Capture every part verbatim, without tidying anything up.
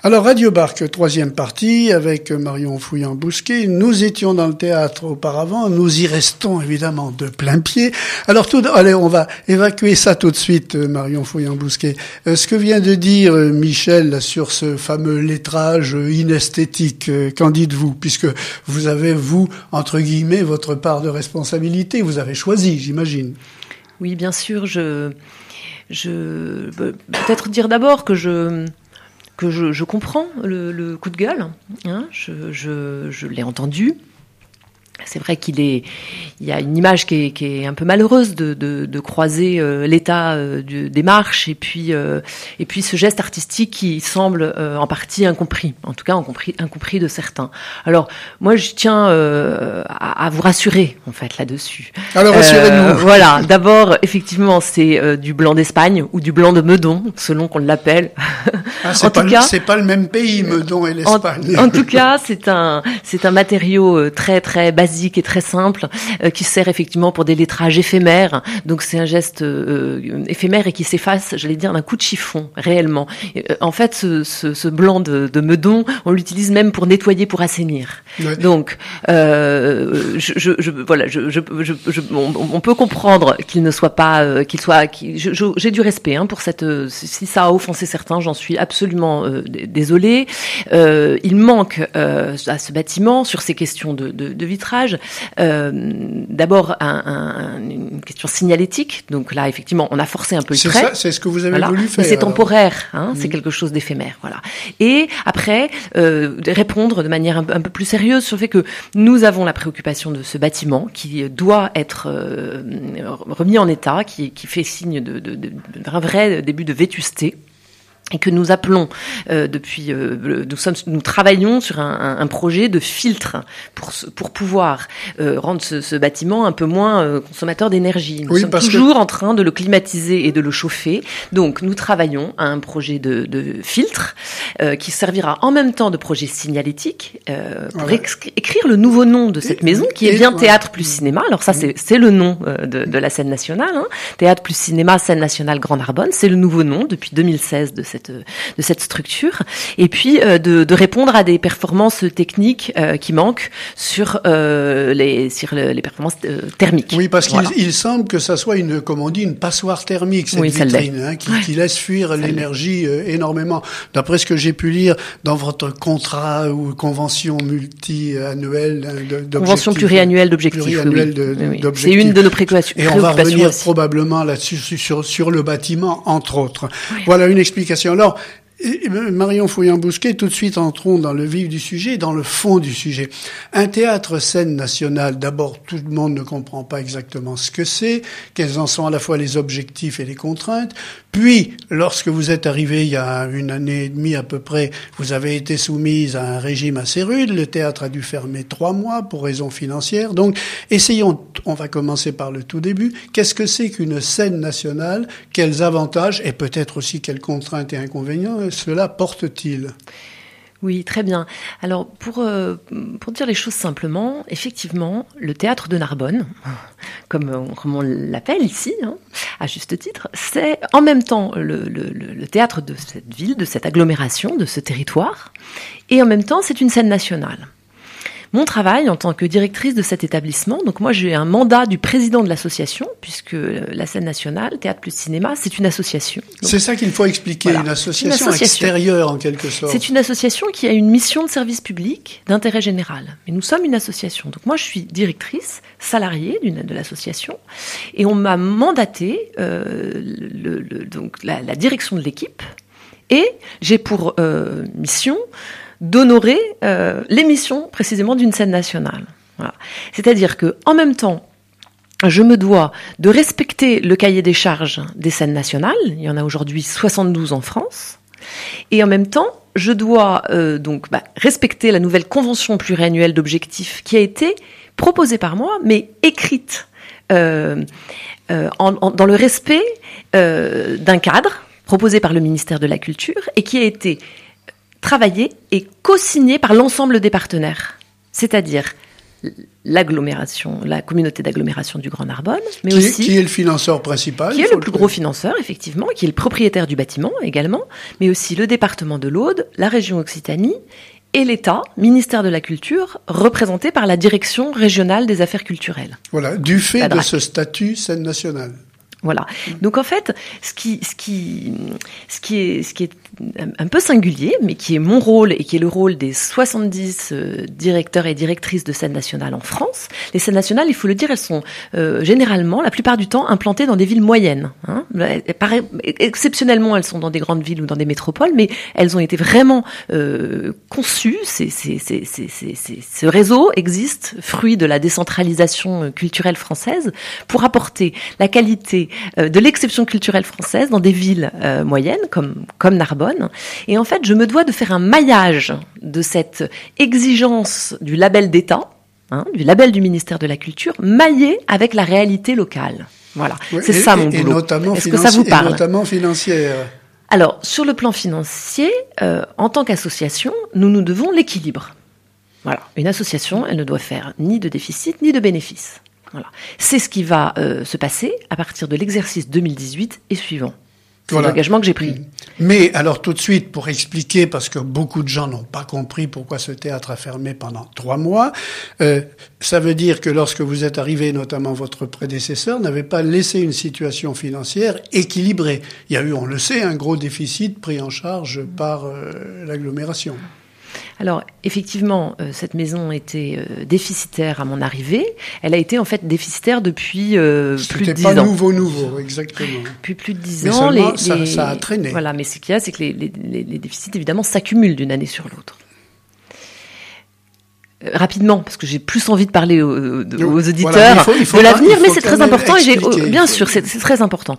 Alors, Radio Barque, troisième partie, avec Marion Fouyan-Bousquet. Nous étions dans le théâtre auparavant, nous y restons évidemment de plein pied. Alors, tout, allez, on va évacuer ça tout de suite, Marion Fouyan-Bousquet. Euh, ce que vient de dire euh, Michel sur ce fameux lettrage euh, inesthétique, euh, qu'en dites-vous? Puisque vous avez, vous, entre guillemets, votre part de responsabilité, vous avez choisi, j'imagine. Oui, bien sûr, je, je, peut-être dire d'abord que je, que je, je comprends le, le coup de gueule, hein, je, je, je l'ai entendu. C'est vrai qu'il est, il y a une image qui est, qui est un peu malheureuse de, de, de croiser euh, l'état euh, du, des marches et puis, euh, et puis ce geste artistique qui semble euh, en partie incompris, en tout cas incompris, incompris de certains. Alors moi je tiens euh, à, à vous rassurer en fait là-dessus. Alors rassurez-nous. Euh, voilà, d'abord effectivement c'est euh, du blanc d'Espagne ou du blanc de Meudon selon qu'on l'appelle. Ah, c'est, pas le, c'est pas le même pays, Meudon et l'Espagne. En, en tout cas c'est un, c'est un matériau euh, très très basique et très simple, euh, qui sert effectivement pour des lettrages éphémères. Donc c'est un geste euh, éphémère et qui s'efface, j'allais dire, d'un coup de chiffon, réellement. Euh, en fait, ce, ce, ce blanc de, de Meudon, on l'utilise même pour nettoyer, pour assainir. Ouais. Donc, euh, je, je, je, voilà, je, je, je, je, on, on peut comprendre qu'il ne soit pas, euh, qu'il soit, qu'il, je, je, j'ai du respect hein, pour cette. Euh, si ça a offensé certains, j'en suis absolument euh, désolée. Euh, il manque euh, à ce bâtiment sur ces questions de, de, de vitrage. Euh, d'abord un, un, une question signalétique, donc là effectivement on a forcé un peu le c'est trait. Ça, c'est ce que vous avez voilà. voulu faire. Mais c'est alors. temporaire, hein, mmh. c'est quelque chose d'éphémère, voilà. Et après euh, répondre de manière un, un peu plus sérieuse sur le fait que nous avons la préoccupation de ce bâtiment qui doit être euh, remis en état, qui, qui fait signe de, de, de, d'un vrai début de vétusté. Et que nous appelons euh, depuis, euh, nous sommes, nous travaillons sur un, un, un projet de filtre pour pour pouvoir euh, rendre ce, ce bâtiment un peu moins euh, consommateur d'énergie. Nous oui, sommes toujours que... en train de le climatiser et de le chauffer. Donc nous travaillons à un projet de, de filtre euh, qui servira en même temps de projet signalétique euh, pour ouais. ex- écrire le nouveau nom de cette et, maison qui et, est bien ouais. Théâtre plus Cinéma. Alors ça c'est c'est le nom euh, de, de la scène nationale. Hein. Théâtre plus Cinéma, scène nationale Grand Narbonne. C'est le nouveau nom depuis deux mille seize de cette de cette structure, et puis euh, de, de répondre à des performances techniques euh, qui manquent sur euh, les sur le, les performances euh, thermiques. Oui, parce voilà. qu'il il semble que ça soit une, comme on dit, une passoire thermique cette oui, vitrine, hein, qui, qui laisse fuir celle l'énergie euh, énormément. D'après ce que j'ai pu lire dans votre contrat ou convention multi-annuelle hein, d'objectifs, convention pluriannuelle d'objectifs, pluriannuelle oui. de, oui. d'objectifs. C'est une de nos préoccupations. Et on va revenir aussi. probablement là-dessus sur sur le bâtiment, entre autres. Oui. Voilà une explication. Alors, Marion Fouyan-Bousquet, tout de suite entrons dans le vif du sujet, dans le fond du sujet. Un théâtre scène nationale, d'abord, tout le monde ne comprend pas exactement ce que c'est, quels en sont à la fois les objectifs et les contraintes. Puis, lorsque vous êtes arrivé il y a une année et demie à peu près, vous avez été soumise à un régime assez rude. Le théâtre a dû fermer trois mois pour raisons financières. Donc, essayons, on va commencer par le tout début. Qu'est-ce que c'est qu'une scène nationale? Quels avantages et peut-être aussi quelles contraintes et inconvénients cela porte-t-il? Oui, très bien. Alors, pour, euh, pour dire les choses simplement, effectivement, le théâtre de Narbonne, comme, comme on l'appelle ici, hein, à juste titre, c'est en même temps le, le, le théâtre de cette ville, de cette agglomération, de ce territoire, et en même temps, c'est une scène nationale. Mon travail en tant que directrice de cet établissement, donc moi j'ai un mandat du président de l'association, puisque la scène nationale, Théâtre plus Cinéma, c'est une association. Donc, c'est ça qu'il faut expliquer, voilà, une, association une association extérieure en quelque sorte. C'est une association qui a une mission de service public d'intérêt général. Mais nous sommes une association. Donc moi je suis directrice, salariée d'une, de l'association, et on m'a mandaté euh, le, le, donc la, la direction de l'équipe, et j'ai pour euh, mission d'honorer euh, l'émission précisément d'une scène nationale. Voilà. C'est-à-dire que en même temps, je me dois de respecter le cahier des charges des scènes nationales. Il y en a aujourd'hui soixante-douze en France. Et en même temps, je dois euh, donc bah, respecter la nouvelle convention pluriannuelle d'objectifs qui a été proposée par moi, mais écrite euh, euh, en, en, dans le respect euh, d'un cadre proposé par le ministère de la Culture et qui a été travaillé et co-signé par l'ensemble des partenaires. C'est-à-dire l'agglomération, la communauté d'agglomération du Grand Narbonne, mais qui, aussi... Qui est le financeur principal. Qui est le plus gros financeur, effectivement, qui est le propriétaire du bâtiment également, mais aussi le département de l'Aude, la région Occitanie, et l'État, ministère de la Culture, représenté par la Direction régionale des affaires culturelles. Voilà, du fait de ce statut scène nationale. Voilà. Donc en fait, ce qui, ce qui, ce qui est, ce qui est un peu singulier, mais qui est mon rôle et qui est le rôle des soixante-dix euh, directeurs et directrices de scènes nationales en France. Les scènes nationales, il faut le dire, elles sont euh, généralement, la plupart du temps, implantées dans des villes moyennes. Hein. Pareil, exceptionnellement, elles sont dans des grandes villes ou dans des métropoles, mais elles ont été vraiment euh, conçues. C'est, c'est, c'est, c'est, c'est, c'est, ce réseau existe, fruit de la décentralisation culturelle française, pour apporter la qualité euh, de l'exception culturelle française dans des villes euh, moyennes, comme, comme Narbonne. Et en fait, je me dois de faire un maillage de cette exigence du label d'État, hein, du label du ministère de la Culture, maillé avec la réalité locale. Voilà, ouais, c'est et, ça mon et, boulot. Et notamment Est-ce que ça vous parle ? Et notamment financière. Alors, sur le plan financier, euh, en tant qu'association, nous nous devons l'équilibre. Voilà, une association, elle ne doit faire ni de déficit ni de bénéfice. Voilà, c'est ce qui va euh, se passer à partir de l'exercice deux mille dix-huit et suivant. C'est voilà. l'engagement que j'ai pris. Mais alors tout de suite, pour expliquer, parce que beaucoup de gens n'ont pas compris pourquoi ce théâtre a fermé pendant trois mois, euh, ça veut dire que lorsque vous êtes arrivé, notamment votre prédécesseur, n'avait pas laissé une situation financière équilibrée. Il y a eu, on le sait, un gros déficit pris en charge par euh, l'agglomération. Alors, effectivement, euh, cette maison était euh, déficitaire à mon arrivée. Elle a été, en fait, déficitaire depuis euh, plus de dix ans. C'était pas nouveau, nouveau, exactement. Depuis plus de dix mais ans. Mais les, ça, les... ça a traîné. Voilà, mais ce qu'il y a, c'est que les, les, les, les déficits, évidemment, s'accumulent d'une année sur l'autre. Rapidement, parce que j'ai plus envie de parler aux, aux auditeurs voilà, il faut, il faut de l'avenir, mais c'est très important. Et j'ai, bien sûr, c'est, c'est très important.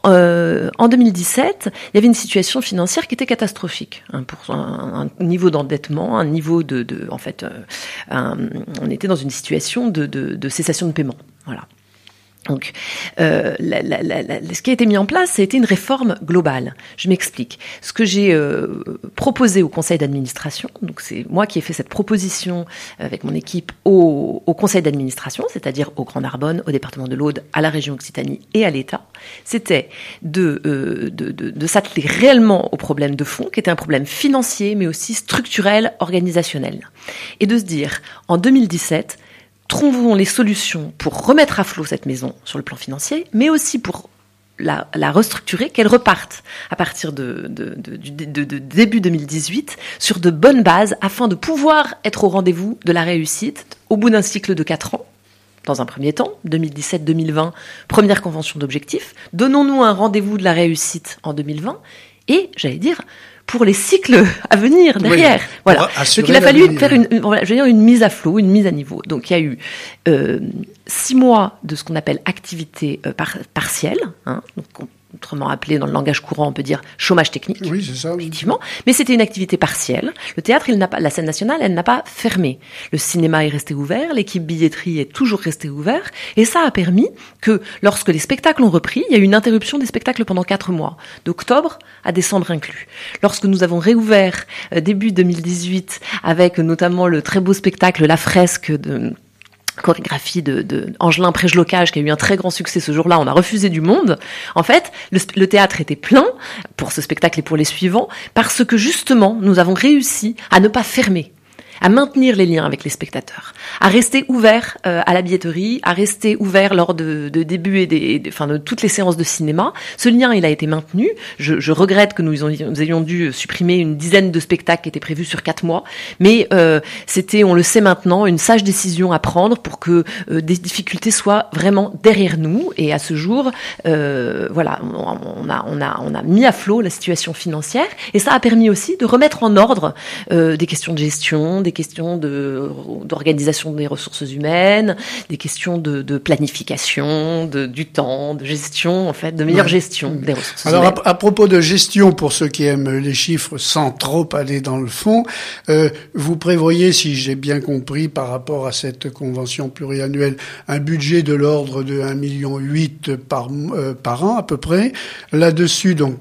Euh, en deux mille dix-sept, il y avait une situation financière qui était catastrophique, hein, pour un, un niveau d'endettement, un niveau de, de en fait, euh, un, on était dans une situation de, de, de cessation de paiement. Voilà. Donc, euh, la, la, la, la, ce qui a été mis en place, ça a été une réforme globale. Je m'explique. Ce que j'ai euh, proposé au conseil d'administration, donc c'est moi qui ai fait cette proposition avec mon équipe au, au conseil d'administration, c'est-à-dire au Grand Narbonne, au département de l'Aude, à la région Occitanie et à l'État, c'était de, euh, de, de, de s'atteler réellement au problème de fond, qui était un problème financier, mais aussi structurel, organisationnel. Et de se dire, en deux mille dix-sept, trouvons les solutions pour remettre à flot cette maison sur le plan financier, mais aussi pour la, la restructurer, qu'elle reparte à partir de, de, de, de, de, de début deux mille dix-huit sur de bonnes bases afin de pouvoir être au rendez-vous de la réussite au bout d'un cycle de quatre ans. Dans un premier temps, deux mille dix-sept deux mille vingt, première convention d'objectifs. Donnons-nous un rendez-vous de la réussite en deux mille vingt et, j'allais dire, pour les cycles à venir derrière. Oui, voilà. Donc il a fallu faire une, une, je veux dire, une mise à flot, une mise à niveau. Donc il y a eu euh, six mois de ce qu'on appelle activité euh, par, partielle, hein, donc on, autrement appelé dans le langage courant, on peut dire chômage technique. Oui, c'est ça. Effectivement. Mais c'était une activité partielle. Le théâtre, il n'a pas, la scène nationale, elle n'a pas fermé. Le cinéma est resté ouvert, l'équipe billetterie est toujours restée ouverte. Et ça a permis que, lorsque les spectacles ont repris, il y a eu une interruption des spectacles pendant quatre mois. D'octobre à décembre inclus. Lorsque nous avons réouvert, euh, début deux mille dix-huit, avec notamment le très beau spectacle La Fresque de chorégraphie de, de Angelin Prégelocage, qui a eu un très grand succès ce jour-là, on a refusé du monde. En fait, le, le théâtre était plein pour ce spectacle et pour les suivants, parce que justement, nous avons réussi à ne pas fermer, à maintenir les liens avec les spectateurs, à rester ouvert euh, à la billetterie, à rester ouvert lors de, de début et des, de, enfin de toutes les séances de cinéma. Ce lien, il a été maintenu. Je, je regrette que nous, nous ayons dû supprimer une dizaine de spectacles qui étaient prévus sur quatre mois, mais euh, c'était, on le sait maintenant, une sage décision à prendre pour que euh, des difficultés soient vraiment derrière nous. Et à ce jour, euh, voilà, on a, on a, on a mis à flot la situation financière, et ça a permis aussi de remettre en ordre euh, des questions de gestion, des questions de, d'organisation des ressources humaines, des questions de, de planification, de, du temps, de gestion, en fait, de meilleure ouais. gestion des ressources Alors, humaines. Alors, à, à propos de gestion, pour ceux qui aiment les chiffres sans trop aller dans le fond, euh, vous prévoyez, si j'ai bien compris, par rapport à cette convention pluriannuelle, un budget de l'ordre de un virgule huit million par, euh, par an, à peu près. Là-dessus, donc,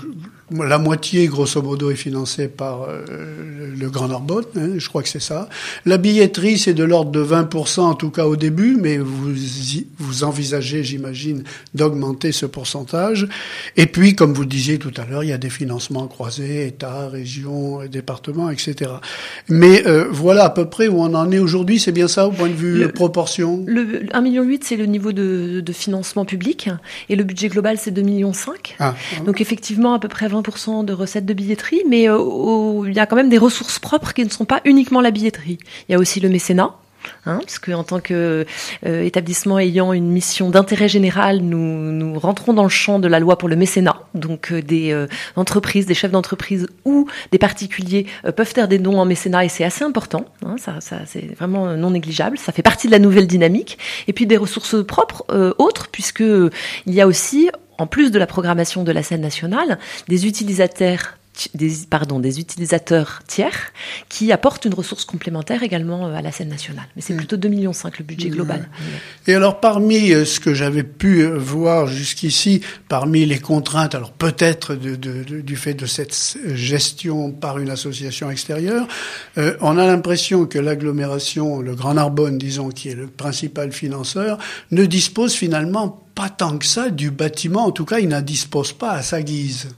la moitié, grosso modo, est financée par euh, le Grand Narbonne, hein, je crois que c'est ça. La billetterie, c'est de l'ordre de vingt pour cent, en tout cas au début, mais vous, vous envisagez, j'imagine, d'augmenter ce pourcentage. Et puis, comme vous disiez tout à l'heure, il y a des financements croisés, État, région, département, et cetera. Mais euh, voilà à peu près où on en est aujourd'hui, c'est bien ça, au point de vue le, proportion? Le un virgule huit million, c'est le niveau de, de financement public, et le budget global, c'est deux virgule cinq millions. Ah, ah. Donc effectivement, à peu près vingt pour cent de recettes de billetterie, mais euh, au, il y a quand même des ressources propres qui ne sont pas uniquement la billetterie. Il y a aussi le mécénat. Hein, parce que en tant que euh, établissement ayant une mission d'intérêt général, nous nous rentrons dans le champ de la loi pour le mécénat. Donc euh, des euh, entreprises, des chefs d'entreprise ou des particuliers euh, peuvent faire des dons en mécénat, et c'est assez important. Hein, ça, ça c'est vraiment non négligeable. Ça fait partie de la nouvelle dynamique. Et puis des ressources propres euh, autres, puisque euh, il y a aussi, en plus de la programmation de la scène nationale, des utilisateurs Des, pardon, des utilisateurs tiers qui apportent une ressource complémentaire également à la scène nationale. Mais c'est mmh. plutôt deux virgule cinq millions le budget global. Et alors, parmi ce que j'avais pu voir jusqu'ici, parmi les contraintes, alors peut-être de, de, de, du fait de cette gestion par une association extérieure, euh, on a l'impression que l'agglomération, le Grand Narbonne, disons, qui est le principal financeur, ne dispose finalement pas tant que ça du bâtiment. En tout cas, il n'en dispose pas à sa guise.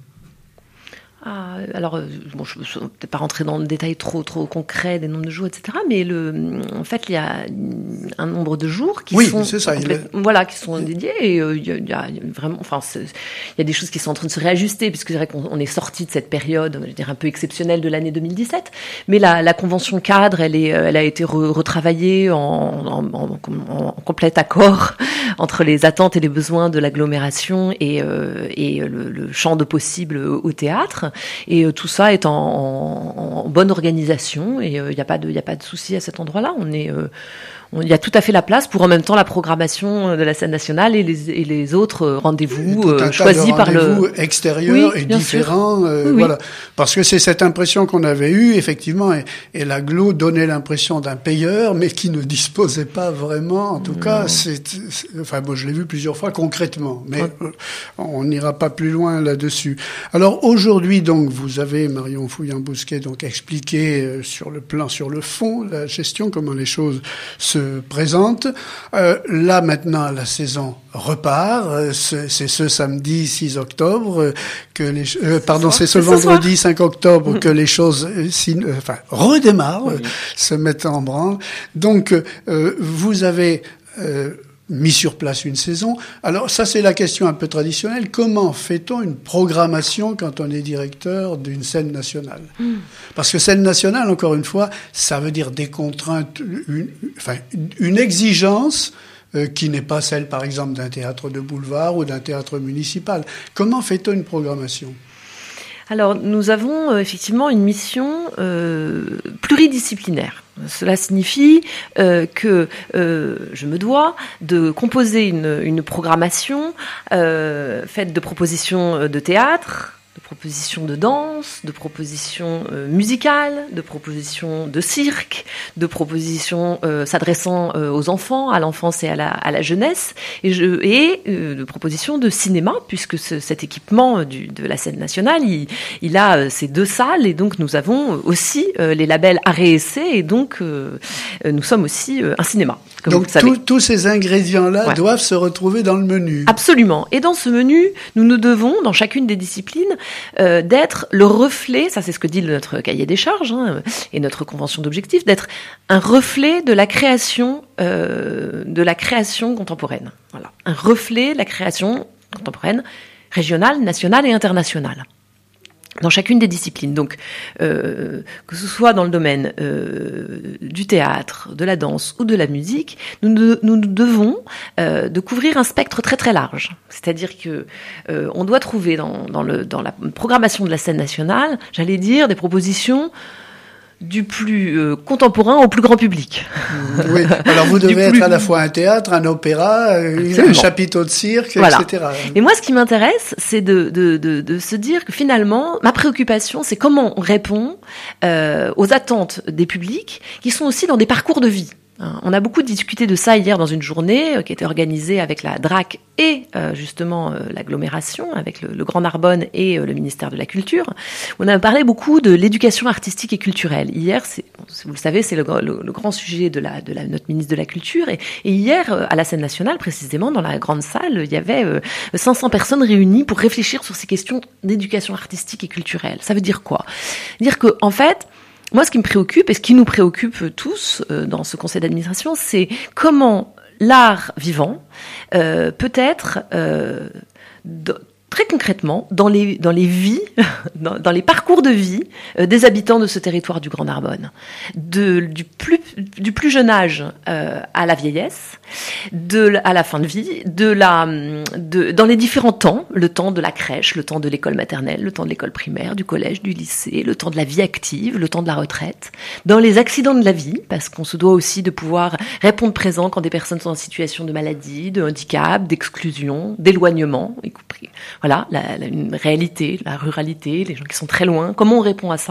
Ah, alors, bon, je ne vais peut-être pas rentrer dans le détail trop, trop concret des nombres de jours, et cetera. Mais le, en fait, il y a un nombre de jours qui oui, sont, c'est ça, complète, il est... voilà, qui sont dédiés. Et euh, il y a, il y a vraiment, enfin, c'est, il y a des choses qui sont en train de se réajuster, puisque c'est vrai qu'on on est sorti de cette période, je veux dire, un peu exceptionnelle de l'année deux mille dix-sept. Mais la, la convention cadre, elle est, elle a été re, retravaillée en, en, en, en complet accord entre les attentes et les besoins de l'agglomération et, euh, et le, le champ de possibles au théâtre. Et euh, tout ça est en, en, en bonne organisation, et il euh, n'y a pas de, il y a pas de souci à cet endroit-là. On est, euh, il y a tout à fait la place pour en même temps la programmation de la scène nationale et les, et les autres rendez-vous euh, choisis par le rendez-vous extérieurs oui, et différents. Euh, oui, voilà, oui. Parce que c'est cette impression qu'on avait eue effectivement, et, et l'aglo donnait l'impression d'un payeur, mais qui ne disposait pas vraiment. En tout non. cas, c'est, c'est, enfin, moi je l'ai vu plusieurs fois concrètement, mais ouais. euh, on n'ira pas plus loin là-dessus. Alors aujourd'hui, donc, vous avez Marion Fouillant-Bousquet donc expliqué euh, sur le plan, sur le fond, la gestion, comment les choses se présente. Euh, là, maintenant, la saison repart. Euh, c'est, c'est ce samedi six octobre euh, que les... Euh, pardon, c'est ce c'est vendredi ce cinq octobre mmh. que les choses euh, si, euh, enfin, redémarrent, oui. euh, se mettent en branle. Donc, euh, vous avez... Euh, mis sur place une saison. Alors ça, c'est la question un peu traditionnelle. Comment fait-on une programmation quand on est directeur d'une scène nationale ? mm. Parce que scène nationale, encore une fois, ça veut dire des contraintes, une, enfin, une exigence euh, qui n'est pas celle, par exemple, d'un théâtre de boulevard ou d'un théâtre municipal. Comment fait-on une programmation ? Alors, nous avons euh, effectivement une mission euh, pluridisciplinaire. Cela signifie euh, que euh, je me dois de composer une, une programmation euh, faite de propositions de théâtre, de propositions de danse, de propositions euh, musicales, de propositions de cirque, de propositions euh, s'adressant euh, aux enfants, à l'enfance et à la, à la jeunesse, et, je, et euh, de propositions de cinéma, puisque ce, cet équipement du, de la scène nationale, il, il a euh, ces deux salles, et donc nous avons aussi euh, les labels Art et Essai, et donc euh, nous sommes aussi euh, un cinéma. Comme donc vous le savez. Tous ces ingrédients-là ouais. doivent se retrouver dans le menu. Absolument. Et dans ce menu, nous nous devons, dans chacune des disciplines, Euh, d'être le reflet, ça c'est ce que dit notre cahier des charges hein, et notre convention d'objectifs, d'être un reflet de la création, euh, de la création contemporaine. Voilà, un reflet de la création contemporaine, régionale, nationale et internationale. Dans chacune des disciplines. Donc, euh, que ce soit dans le domaine euh, du théâtre, de la danse ou de la musique, nous nous, nous devons euh, de couvrir un spectre très très large. C'est-à-dire que euh, on doit trouver dans, dans, le, dans la programmation de la scène nationale, j'allais dire, des propositions du plus euh, contemporain au plus grand public. Oui. Alors vous devez être plus... à la fois un théâtre, un opéra, une, un chapiteau de cirque, voilà. et cetera. Et moi, ce qui m'intéresse, c'est de, de, de, de se dire que finalement, ma préoccupation, c'est comment on répond euh, aux attentes des publics qui sont aussi dans des parcours de vie. On a beaucoup discuté de ça hier dans une journée euh, qui était organisée avec la D R A C et euh, justement euh, l'agglomération, avec le, le Grand Narbonne et euh, le ministère de la Culture. On a parlé beaucoup de l'éducation artistique et culturelle. Hier, c'est, vous le savez, c'est le, le, le grand sujet de, la, de la, notre ministre de la Culture. Et, et hier, euh, à la scène nationale, précisément, dans la grande salle, il y avait euh, cinq cents personnes réunies pour réfléchir sur ces questions d'éducation artistique et culturelle. Ça veut dire quoi ? Dire que, en fait, moi, ce qui me préoccupe et ce qui nous préoccupe tous euh, dans ce conseil d'administration, c'est comment l'art vivant euh, peut être euh, de, très concrètement dans les dans les vies, dans, dans les parcours de vie euh, des habitants de ce territoire du Grand Narbonne, de du plus du plus jeune âge euh, à la vieillesse, de à la fin de vie, de la de dans les différents temps, le temps de la crèche, le temps de l'école maternelle, le temps de l'école primaire, du collège, du lycée, le temps de la vie active, le temps de la retraite, dans les accidents de la vie, parce qu'on se doit aussi de pouvoir répondre présent quand des personnes sont en situation de maladie, de handicap, d'exclusion, d'éloignement, y compris. Voilà, la, la, une réalité, la ruralité, les gens qui sont très loin. Comment on répond à ça ?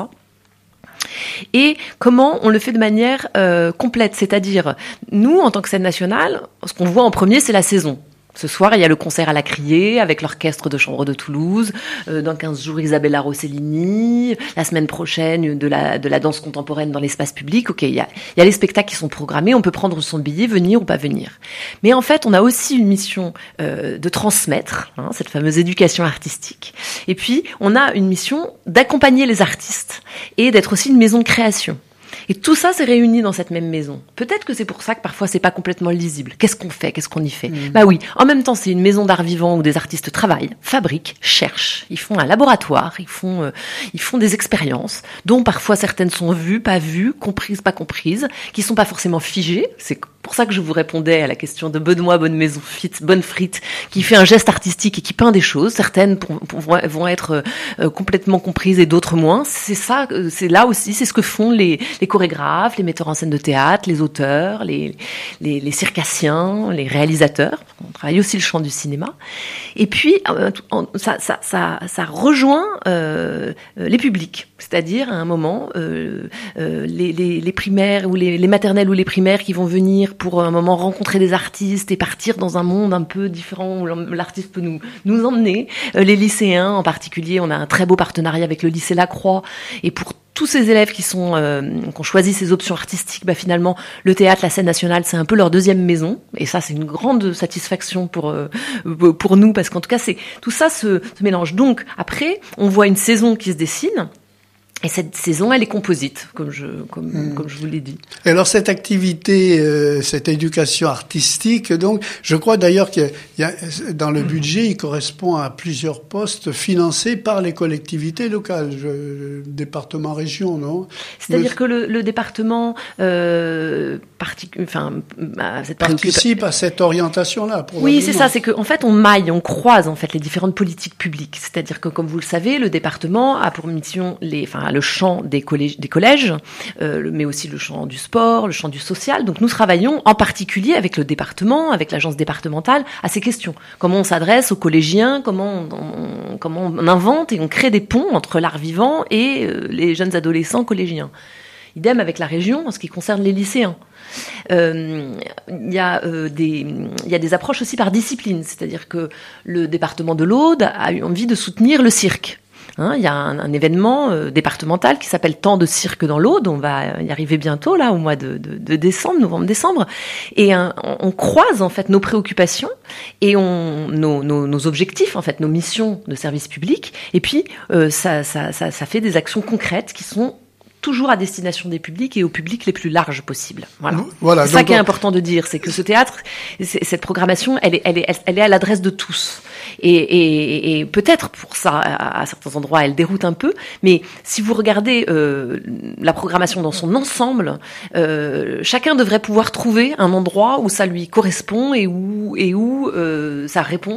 Et comment on le fait de manière euh, complète, c'est-à-dire, nous, en tant que scène nationale, ce qu'on voit en premier, c'est la saison. Ce soir, il y a le concert à la Criée avec l'orchestre de chambre de Toulouse. Euh, dans quinze jours, Isabella Rossellini. La semaine prochaine, de la, de la danse contemporaine dans l'espace public. Ok, il y a, il y a les spectacles qui sont programmés. On peut prendre son billet, venir ou pas venir. Mais en fait, on a aussi une mission euh, de transmettre, hein, cette fameuse éducation artistique. Et puis, on a une mission d'accompagner les artistes et d'être aussi une maison de création. Et tout ça s'est réuni dans cette même maison. Peut-être que c'est pour ça que parfois c'est pas complètement lisible. Qu'est-ce qu'on fait ? Qu'est-ce qu'on y fait ? Mmh. Bah oui, en même temps c'est une maison d'art vivant où des artistes travaillent, fabriquent, cherchent. Ils font un laboratoire, ils font, euh, ils font des expériences dont parfois certaines sont vues, pas vues, comprises, pas comprises, qui sont pas forcément figées. C'est pour ça que je vous répondais à la question de Benoît, bonne maison, fit, bonne frite, qui fait un geste artistique et qui peint des choses. Certaines pour, pour, vont être euh, complètement comprises et d'autres moins. C'est ça, c'est là aussi, c'est ce que font les, les chorégraphes, les metteurs en scène de théâtre, les auteurs, les, les, les circassiens, les réalisateurs. On travaille aussi le champ du cinéma. Et puis, euh, ça, ça, ça, ça rejoint euh, les publics. C'est-à-dire, à un moment, euh, euh, les, les, les primaires ou les, les maternelles ou les primaires qui vont venir pour un moment rencontrer des artistes et partir dans un monde un peu différent où l'artiste peut nous, nous emmener. Euh, les lycéens, en particulier, on a un très beau partenariat avec le lycée Lacroix. Et pour tous ces élèves qui sont euh, qui ont choisi ces options artistiques, bah finalement le théâtre, la scène nationale, c'est un peu leur deuxième maison, et ça c'est une grande satisfaction pour euh, pour nous, parce qu'en tout cas c'est tout ça se, se mélange. Donc après on voit une saison qui se dessine. Et cette saison, elle est composite, comme je, comme, mmh. comme je vous l'ai dit. Et alors, cette activité, euh, cette éducation artistique, donc, je crois d'ailleurs qu'il y a, dans le budget, il correspond à plusieurs postes financés par les collectivités locales, je, département, région, non? C'est-à-dire Mais, que le, le département, euh, partic- enfin, bah, cette participe à cette orientation-là, Oui, c'est ça, c'est que, en fait, on maille, on croise, en fait, les différentes politiques publiques. C'est-à-dire que, comme vous le savez, le département a pour mission les, enfin, le champ des collèges, des collèges euh, mais aussi le champ du sport, le champ du social. Donc nous travaillons en particulier avec le département, avec l'agence départementale, à ces questions. Comment on s'adresse aux collégiens, comment on, on, comment on invente et on crée des ponts entre l'art vivant et euh, les jeunes adolescents collégiens. Idem avec la région en ce qui concerne les lycéens. Euh, il y a euh, des il y a des approches aussi par discipline, c'est-à-dire que le département de l'Aude a eu envie de soutenir le cirque. Hein, il y a un, un événement euh, départemental qui s'appelle Temps de cirque dans l'Aude. On va y arriver bientôt, là, au mois de, de, de décembre, novembre-décembre. Et un, on croise, en fait, nos préoccupations et on, nos, nos, nos objectifs, en fait, nos missions de service public. Et puis, euh, ça, ça, ça, ça fait des actions concrètes qui sont toujours à destination des publics et au public les plus larges possibles. Voilà. voilà c'est ça qui est important de dire, c'est que ce théâtre, cette programmation, elle est, elle est, elle est à l'adresse de tous. Et, et, et peut-être pour ça, à, à certains endroits, elle déroute un peu. Mais si vous regardez euh, la programmation dans son ensemble, euh, chacun devrait pouvoir trouver un endroit où ça lui correspond et où, et où euh, ça répond, en tout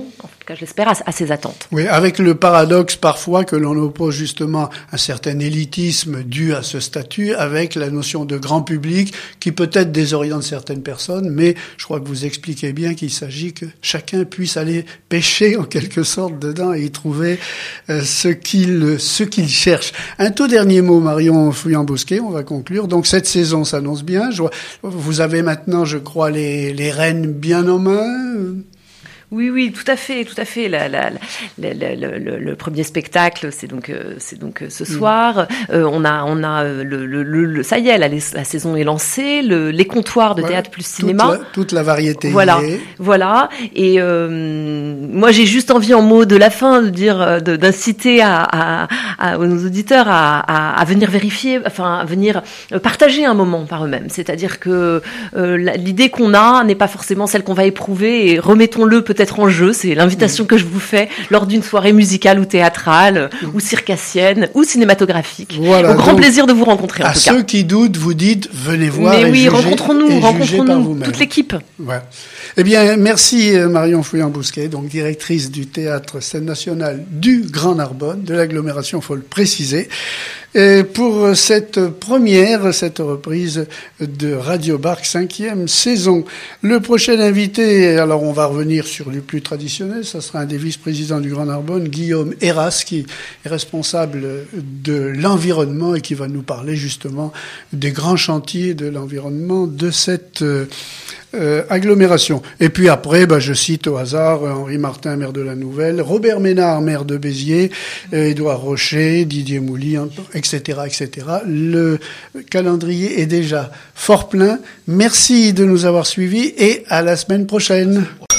cas je l'espère, à, à ces attentes. Oui, avec le paradoxe parfois que l'on oppose justement un certain élitisme dû à ce statut avec la notion de grand public qui peut-être désoriente certaines personnes, mais je crois que vous expliquez bien qu'il s'agit que chacun puisse aller pêcher en quelque sorte dedans et y trouver euh, ce qu'il ce qu'il cherche. Un tout dernier mot, Marion Fouillant-Bousquet, on va conclure. Donc cette saison s'annonce bien. Je vois, vous avez maintenant, je crois, les, les rênes bien en main. Oui, oui, tout à fait, tout à fait. La, la, la, la, la, le, le premier spectacle, c'est donc, euh, c'est donc euh, ce soir. Euh, on a, on a le, le, le, ça y est, la, la saison est lancée. Le, les comptoirs de ouais, théâtre plus cinéma. Toute la, toute la variété. Voilà, voilà. Et euh, moi, j'ai juste envie en mots de la fin de dire, de, d'inciter à, à, à nos auditeurs à, à, à venir vérifier, enfin, à venir partager un moment par eux-mêmes. C'est-à-dire que euh, l'idée qu'on a n'est pas forcément celle qu'on va éprouver et remettons-le peut-être être en jeu, c'est l'invitation mmh. que je vous fais lors d'une soirée musicale ou théâtrale, mmh. ou circassienne, ou cinématographique. Voilà, au grand plaisir de vous rencontrer, en tout cas. À ceux qui doutent, vous dites, venez voir Mais et oui, juger, rencontrons-nous, rencontrons-nous, toute l'équipe. Ouais. Eh bien, merci Marion Fouillant-Bousquet, donc directrice du Théâtre Scène Nationale du Grand Narbonne, de l'agglomération, faut le préciser, et pour cette première, cette reprise de Radio Barque, cinquième saison. Le prochain invité, alors on va revenir sur du plus traditionnel, ça sera un des vice-présidents du Grand Narbonne, Guillaume Héras, qui est responsable de l'environnement et qui va nous parler justement des grands chantiers de l'environnement de cette euh, Euh, agglomération. Et puis après, bah, je cite au hasard Henri Martin, maire de la Nouvelle, Robert Ménard, maire de Béziers, euh, Édouard Rocher, Didier Mouly, et cetera, et cetera. Le calendrier est déjà fort plein. Merci de nous avoir suivis et à la semaine prochaine.